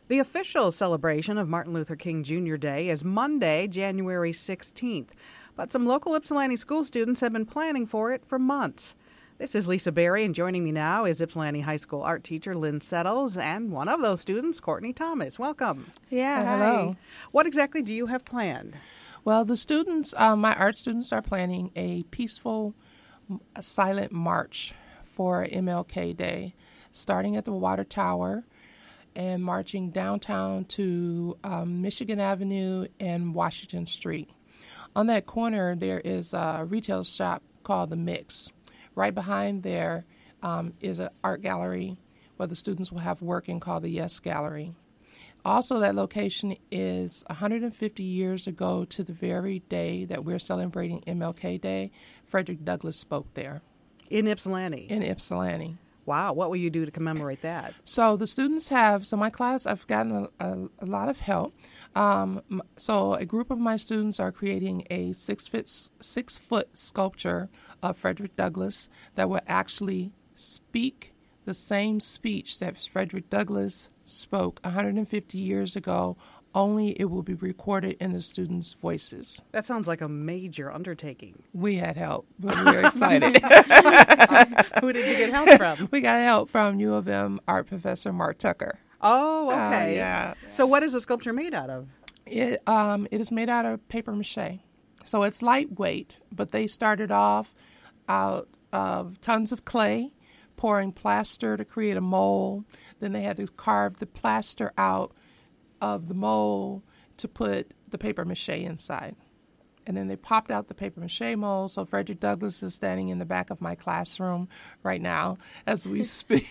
The official celebration of Martin Luther King Jr. Day is Monday, January 16th, but some local Ypsilanti school students have been planning for it for months. This is Lisa Berry, and joining me now is Ypsilanti High School art teacher Lynn Settles and one of those students, Courtney Thomas. Welcome. Yeah, Hello. hi. What exactly do you have planned? Well, the students, my art students, are planning a peaceful, silent march for MLK Day, starting at the Water Tower and marching downtown to Michigan Avenue and Washington Street. On that corner, there is a retail shop called The Mix. Right behind there is an art gallery where the students will have working called the Yes Gallery. Also, that location is 150 years ago to the very day that we're celebrating MLK Day. Frederick Douglass spoke there. In Ypsilanti? In Ypsilanti. Wow, what will you do to commemorate that? So the students my class, I've gotten a lot of help. So a group of my students are creating a 6-foot sculpture of Frederick Douglass that will actually speak the same speech that Frederick Douglass spoke 150 years ago, only it will be recorded in the students' voices. That sounds like a major undertaking. We had help, but we were excited. Who did you get help from? We got help from U of M art professor Mark Tucker. Oh, okay. Yeah. So what is the sculpture made out of? It is made out of paper mache. So it's lightweight, but they started off out of tons of clay, pouring plaster to create a mold. Then they had to carve the plaster out of the mold to put the paper mache inside. And then they popped out the paper mache mold. So Frederick Douglass is standing in the back of my classroom right now as we speak.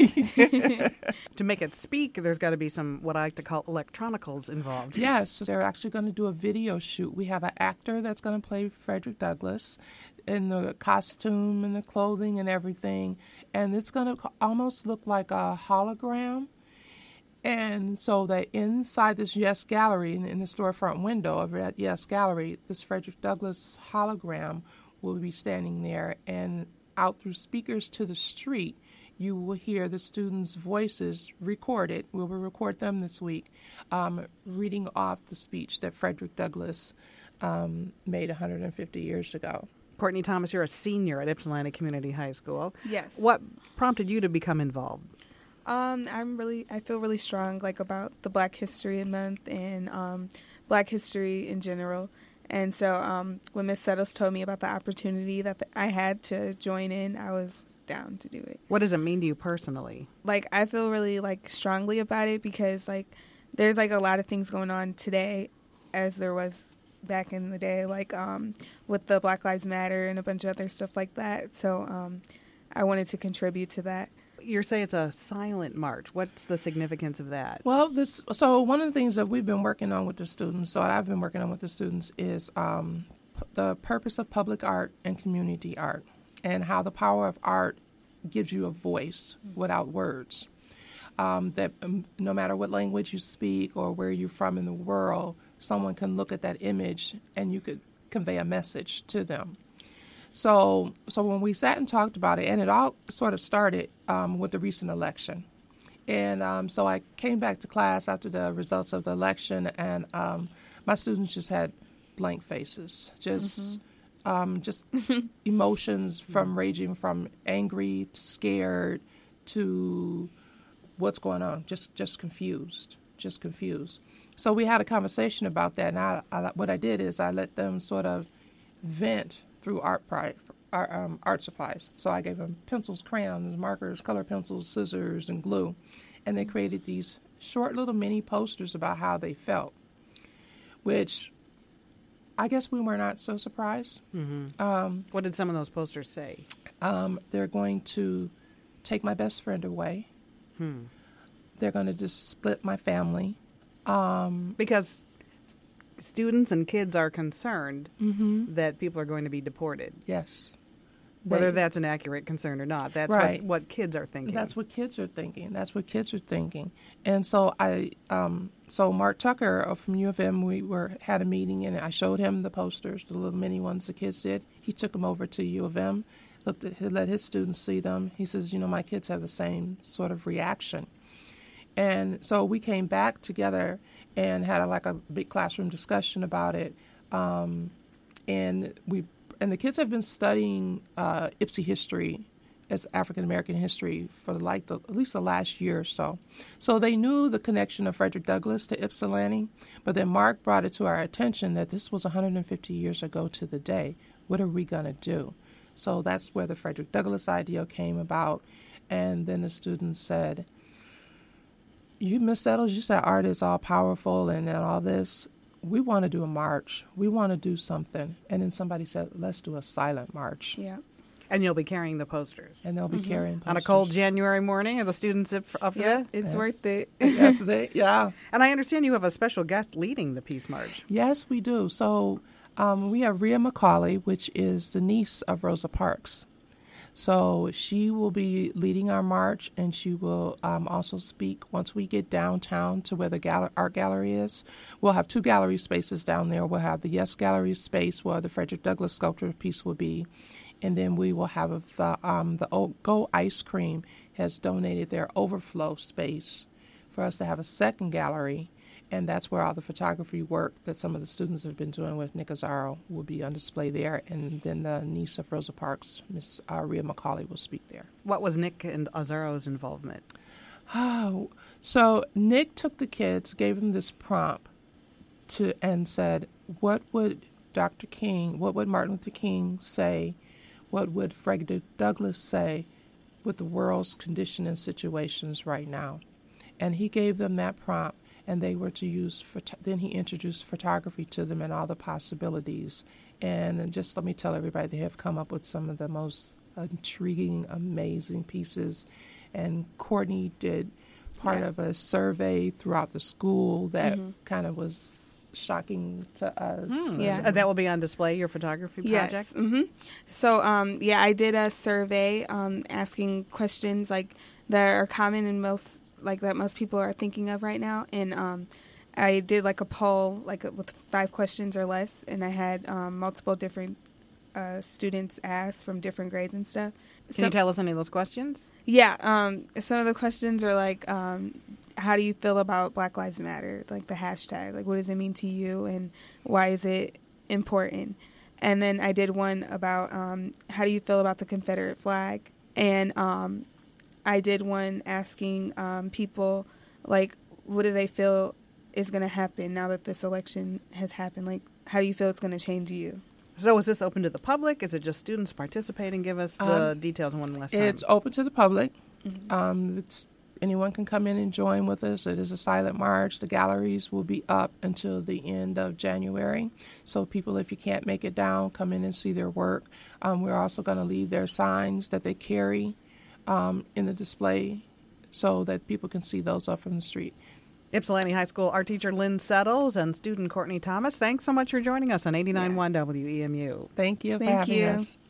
To make it speak, there's got to be some, what I like to call electronicals involved. Yes, so they're actually going to do a video shoot. We have an actor that's going to play Frederick Douglass in the costume and the clothing and everything. And it's going to almost look like a hologram. And so that inside this Yes Gallery, in the storefront window of that Yes Gallery, this Frederick Douglass hologram will be standing there. And out through speakers to the street, you will hear the students' voices recorded. We will record them this week, reading off the speech that Frederick Douglass made 150 years ago. Courtney Thomas, you're a senior at Ypsilanti Community High School. Yes. What prompted you to become involved? I feel really strong, about the Black History Month and Black history in general. And so when Ms. Settles told me about the opportunity that I had to join in, I was down to do it. What does it mean to you personally? I feel really, strongly about it because, there's, a lot of things going on today as there was back in the day, with the Black Lives Matter and a bunch of other stuff like that. So I wanted to contribute to that. You're saying it's a silent march. What's the significance of that? Well, so one of the things that we've been working on with the students, so what I've been working on with the students is the purpose of public art and community art and how the power of art gives you a voice without words. That no matter what language you speak or where you're from in the world, someone can look at that image and you could convey a message to them. So when we sat and talked about it, and it all sort of started with the recent election. And so I came back to class after the results of the election, and my students just had blank faces, just emotions ranging from angry to scared to what's going on, just confused. So we had a conversation about that, and what I did is I let them sort of vent through art supplies. So I gave them pencils, crayons, markers, color pencils, scissors, and glue. And they created these short little mini posters about how they felt, which I guess we were not so surprised. Mm-hmm. What did some of those posters say? They're going to take my best friend away. They're going to just split my family. Because students and kids are concerned that people are going to be deported. Yes. Whether that's an accurate concern or not. That's right. what kids are thinking. That's what kids are thinking. And so so Mark Tucker from U of M, we had a meeting, and I showed him the posters, the little mini ones the kids did. He took them over to U of M, let his students see them. He says, my kids have the same sort of reaction. And so we came back together and had a big classroom discussion about it. And the kids have been studying Ypsi history as African American history for at least the last year or so. So they knew the connection of Frederick Douglass to Ypsilanti, but then Mark brought it to our attention that this was 150 years ago to the day. What are we going to do? So that's where the Frederick Douglass idea came about. And then the students said, you, Miss Settles, you said art is all powerful and all this. We want to do a march. We want to do something. And then somebody said, let's do a silent march. Yeah. And you'll be carrying the posters. And they'll be carrying posters. On a cold January morning, are the students up for that? It's worth it. Yes, yeah. And I understand you have a special guest leading the Peace March. Yes, we do. So we have Rhea McCauley, which is the niece of Rosa Parks. So she will be leading our march, and she will also speak once we get downtown to where the art gallery is. We'll have 2 gallery spaces down there. We'll have the Yes Gallery space where the Frederick Douglass sculpture piece will be. And then we will have the Go Ice Cream has donated their overflow space for us to have a second gallery. And that's where all the photography work that some of the students have been doing with Nick Azzaro will be on display there. And then the niece of Rosa Parks, Miss Rhea McCauley, will speak there. What was Nick and Azzaro's involvement? Oh, so Nick took the kids, gave them this prompt and said, what would Dr. King, what would Martin Luther King say? What would Frederick Douglass say with the world's condition and situations right now? And he gave them that prompt, and they were to use, then he introduced photography to them and all the possibilities. And just let me tell everybody, they have come up with some of the most intriguing, amazing pieces. And Courtney did part of a survey throughout the school that kind of was shocking to us. Yeah. That will be on display, your photography project? Yes. So, I did a survey asking questions like that are common in that most people are thinking of right now. And I did like a poll with 5 questions or less, and I had multiple different students ask from different grades and stuff. Can you tell us any of those questions? Yeah. Some of the questions are like, how do you feel about Black Lives Matter? Like the hashtag, like what does it mean to you and why is it important? And then I did one about how do you feel about the Confederate flag? And I did one asking people, like, what do they feel is going to happen now that this election has happened? Like, how do you feel it's going to change you? So is this open to the public? Is it just students participating? Give us the details one last time. It's open to the public. Anyone can come in and join with us. It is a silent march. The galleries will be up until the end of January. So people, if you can't make it down, come in and see their work. We're also going to leave their signs that they carry in the display so that people can see those up from the street. Ypsilanti High School art teacher Lynn Settles and student Courtney Thomas, thanks so much for joining us on 89.1 WEMU. Thank you for having us.